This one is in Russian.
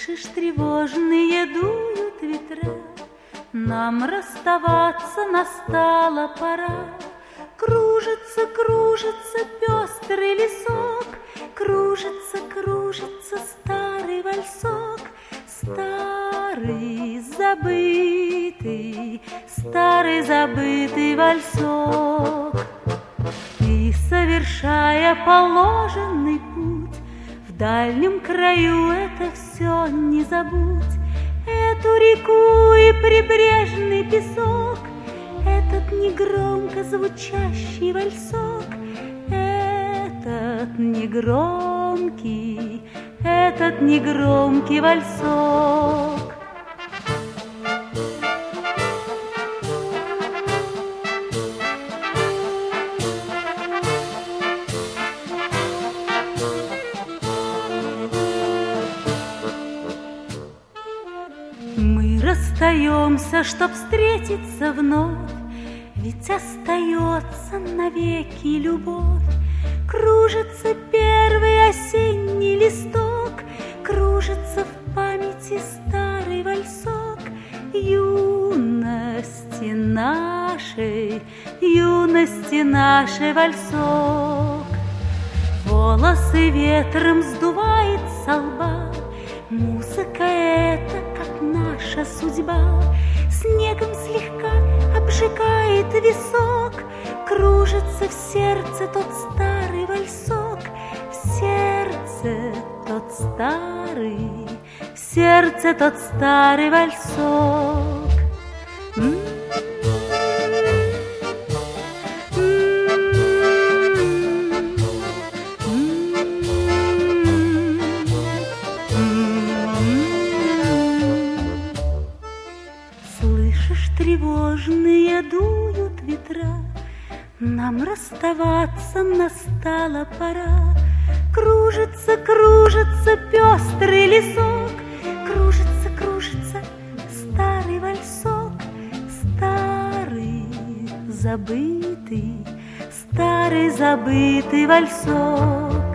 Слышишь, тревожные дуют ветра, нам расставаться настала пора. Кружится, кружится пестрый лесок, кружится, кружится старый вальсок, старый забытый вальсок. И, совершая положенный путь, в дальнем краю это все не забудь. Эту реку и прибрежный песок, этот негромко звучащий вальсок, этот негромкий вальсок. Мы расстаемся, чтоб встретиться вновь, ведь остается навеки любовь. Кружится первый осенний листок, кружится в памяти старый вальсок юности нашей вальсок. Волосы ветром сдувает со лба, музыка эта, как наша судьба, снегом слегка обжигает висок. Кружится в сердце тот старый вальсок, в сердце тот старый вальсок. Слышишь, тревожные дуют ветра, нам расставаться настала пора. Кружится, кружится пестрый лесок, кружится, кружится старый вальсок, старый забытый вальсок.